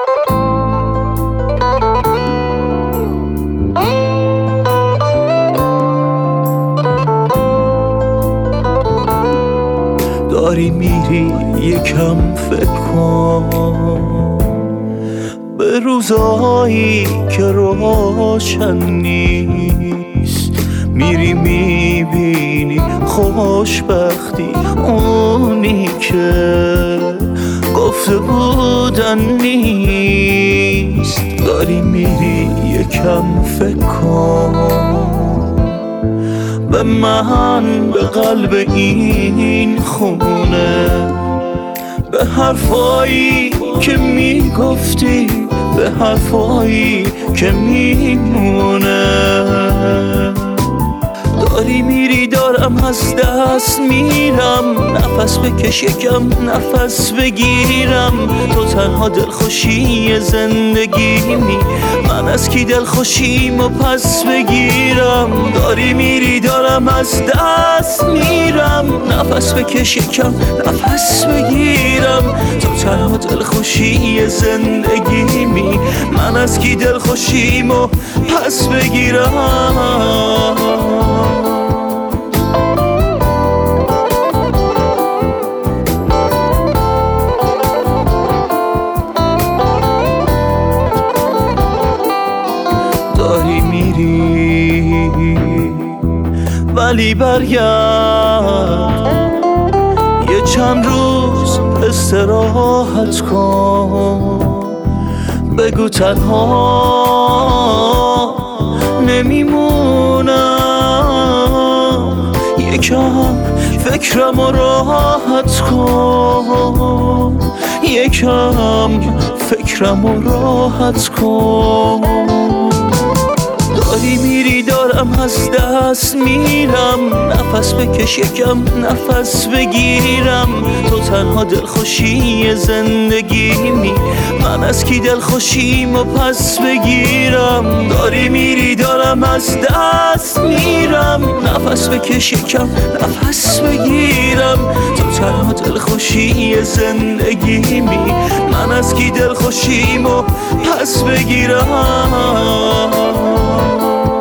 داری میری یکم فکر کن به روزایی که روشن نیست، میری میبینی خوشبختی اونی که گفته بودن نیست. داری میری یکم فکر کن به من، به قلب این خونه، به حرفایی که میگفتی، به حرفایی که میمونه. داری میری دارم از دست میرم، نفس بکش یکم نفس بگیرم. تو تنها دلخوشی زندگیمی، من از کی دلخوشیمو پس بگیرم. داری میری دارم از دست میرم، نفس بکش یکم نفس بگیرم. تو تنها دلخوشی زندگیمی، من از کی دلخوشیمو پس بگیرم. داری میری ولی برگرد، یه چند روز استراحت کن. بگو تنها نمیمونم، یکم فکرمو راحت کن، یکم فکرمو راحت کن. داری میری دارم از دست میرم، نفس بکش یکم نفس بگیرم. تو تنها دلخوشی زندگیمی، من از کی دلخوشیمو پس بگیرم. داری میری دارم از دست میرم، نفس بکش یکم نفس بگیرم. تو تنها دلخوشی زندگیمی، من از کی دلخوشیمو پس بگیرم.